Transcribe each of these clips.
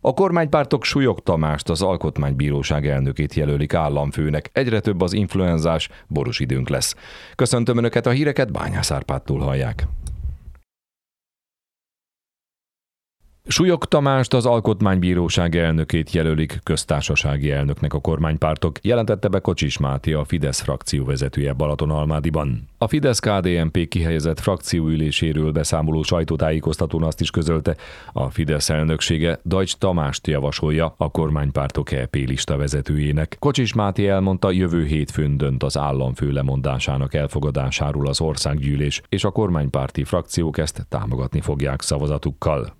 A kormánypártok Súlyog Tamást, az Alkotmánybíróság elnökét jelölik államfőnek. Egyre több az influenzás, borús időnk lesz. Köszöntöm Önöket, a híreket Bányász Árpádtól hallják. Súlyog Tamást, az Alkotmánybíróság elnökét jelölik köztársasági elnöknek a kormánypártok, jelentette be Kocsis Máté, a Fidesz frakcióvezetője Balatonalmádiban. A Fidesz-KDNP kihelyezett frakcióüléséről beszámoló sajtótájékoztatón azt is közölte, a Fidesz elnöksége Deutsch Tamást javasolja a kormánypártok EP lista vezetőjének. Kocsis Máté elmondta, jövő hétfőn dönt az államfő lemondásának elfogadásáról az országgyűlés, és a kormánypárti frakciók ezt támogatni fogják szavazatukkal.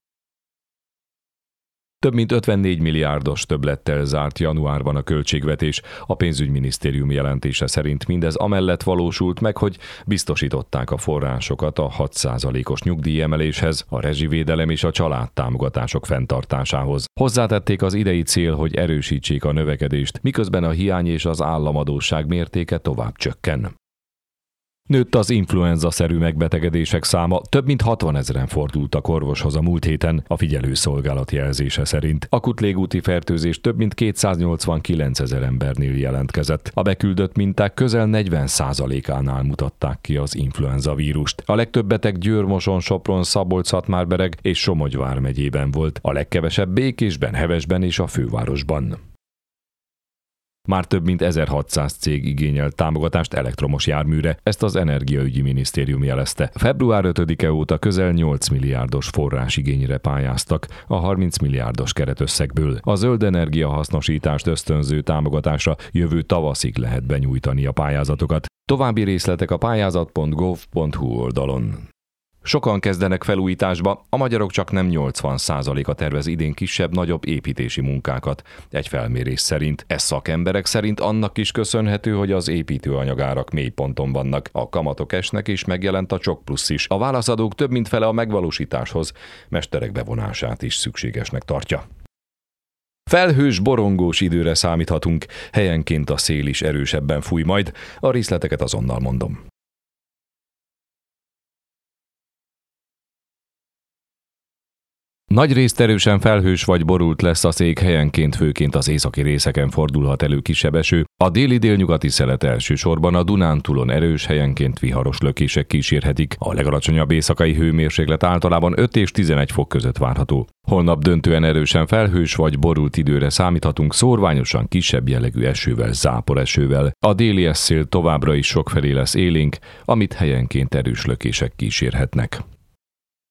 Több mint 54 milliárdos többlettel zárt januárban a költségvetés. A pénzügyminisztérium jelentése szerint mindez amellett valósult meg, hogy biztosították a forrásokat a 6%-os nyugdíjemeléshez, a rezsivédelem és a családtámogatások fenntartásához. Hozzátették, az idei cél, hogy erősítsék a növekedést, miközben a hiány és az államadósság mértéke tovább csökken. Nőtt az influenza-szerű megbetegedések száma, több mint 60 000-en fordultak orvoshoz a múlt héten, a figyelőszolgálat jelzése szerint. Akut légúti fertőzés több mint 289 000 embernél jelentkezett. A beküldött minták közel 40%-ánál mutatták ki az influenza vírust. A legtöbb beteg Győr, Moson, Sopron, Szabolcs-Szatmárbereg és Somogy vármegyében volt, a legkevesebb Békésben, Hevesben és a fővárosban. Már több mint 1600 cég igényel támogatást elektromos járműre, ezt az Energiaügyi Minisztérium jelezte. Február 5-e óta közel 8 milliárdos forrásigényre pályáztak a 30 milliárdos keretösszegből. A zöld energiahasznosítást ösztönző támogatásra jövő tavaszig lehet benyújtani a pályázatokat. További részletek a pályázat.gov.hu oldalon. Sokan kezdenek felújításba, a magyarok csak nem 80%-a tervez idén kisebb-nagyobb építési munkákat. Egy felmérés szerint, ez szakemberek szerint annak is köszönhető, hogy az építőanyagárak mélyponton vannak. A kamatok esnek és megjelent a csok plusz is. A válaszadók több mint fele a megvalósításhoz mesterek bevonását is szükségesnek tartja. Felhős, borongós időre számíthatunk, helyenként a szél is erősebben fúj majd, a részleteket azonnal mondom. Nagyrészt erősen felhős vagy borult lesz a szél, helyenként főként az északi részeken fordulhat elő kisebb eső. A déli-délnyugati szelet elsősorban a Dunántúlon erős, helyenként viharos lökések kísérhetik. A legalacsonyabb éjszakai hőmérséklet általában 5 és 11 fok között várható. Holnap döntően erősen felhős vagy borult időre számíthatunk, szórványosan kisebb jellegű esővel, záporesővel. A déli szél továbbra is sokfelé lesz élénk, amit helyenként erős lökések kísérhetnek.